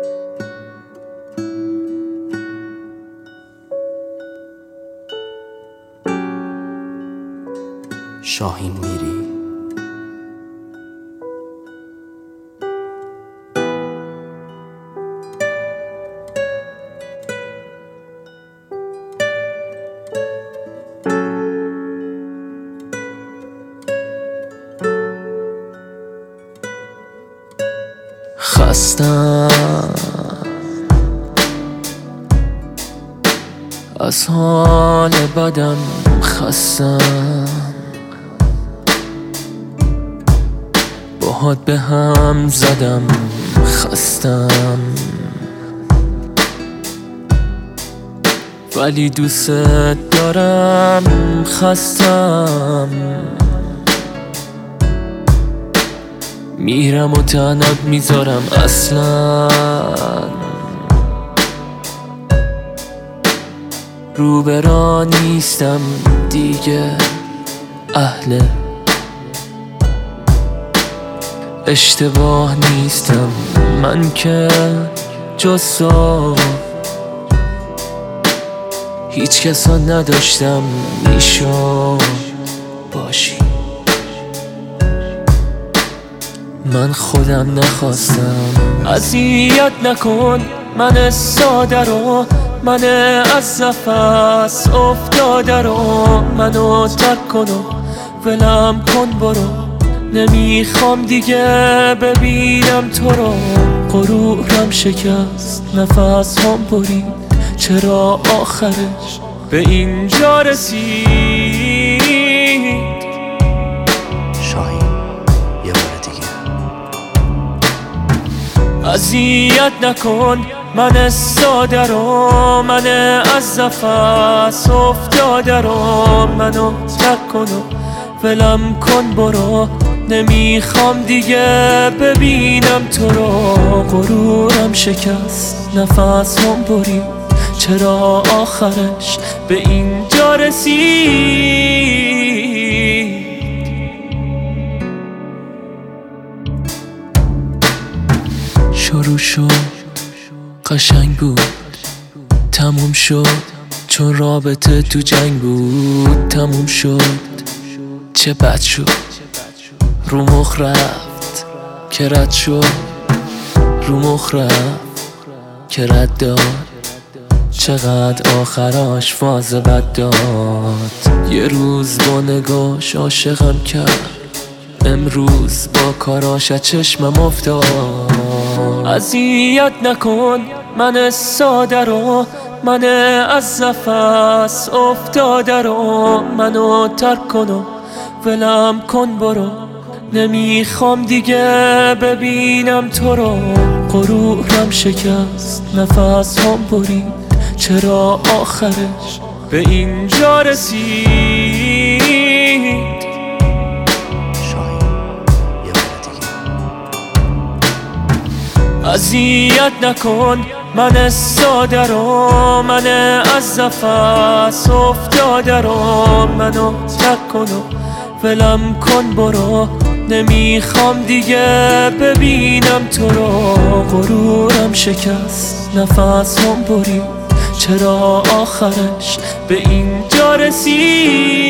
شاهین میری. خستم از حال بدم، خستم باهات به هم زدم، خستم ولی دوست دارم، خستم میرم و تنت میذارم، اصلا روبرا نیستم دیگه، اهل اشتباه نیستم من که جز تو هیچ کسا نداشتم میشد باشی. من خودم نخواستم. اذیت نکن من ساده رو، من از نفس افتاده رو، منو ترک کن و ولم کن برو، نمیخوام دیگه ببینم تو رو. غرورم شکست، نفس هم برید، چرا آخرش به اینجا رسید؟ شاهین یه بار دیگه. اذیت نکن من ساده رو، من از نفس افتاده رو، منو ترک کن و ولم کن برو، نمیخوام دیگه ببینم تو رو. غرورم شکست، نفس هم برید، چرا آخرش به اینجا رسید؟ شروع شد قشنگ بود، تموم شد چون رابطه تو جنگ بود، تموم شد چه بد شد، رو مخ رفت که رد شد، رو مخ رفت که رد داد، چقدر آخراش فاز بد داد. یه روز با نگاش عاشقم کرد، امروز با کاراش از چشمم افتاد. اذیت نکن من ساده رو، من از نفس افتاده رو، منو ترک کن و ولم کن برو، نمیخوام دیگه ببینم تو رو. غرورم شکست، نفس هم برید، چرا آخرش به اینجا رسید؟ اذیت نکن من ساده رو، من از نفس افتاده رو، منو ترک کن و ولم کن برو، نمیخوام دیگه ببینم تو رو. غرورم شکست، نفس هم برید، چرا آخرش به اینجا رسید؟